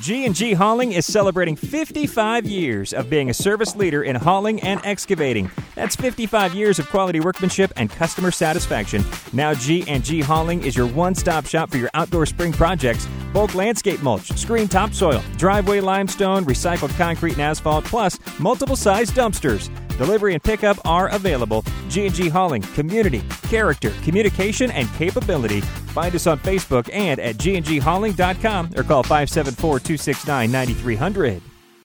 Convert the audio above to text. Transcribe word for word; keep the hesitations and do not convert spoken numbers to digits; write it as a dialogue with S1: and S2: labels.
S1: G and G Hauling is celebrating fifty-five years of being a service leader in hauling and excavating. That's fifty-five years of quality workmanship and customer satisfaction. Now G and G Hauling is your one-stop shop for your outdoor spring projects, bulk landscape mulch, screen topsoil, driveway limestone, recycled concrete and asphalt, plus multiple size dumpsters. Delivery and pickup are available. G and G Hauling, community, character, communication, and capability. Find us on Facebook and at g and g hauling dot com or call five seven four, two six nine, nine three zero zero.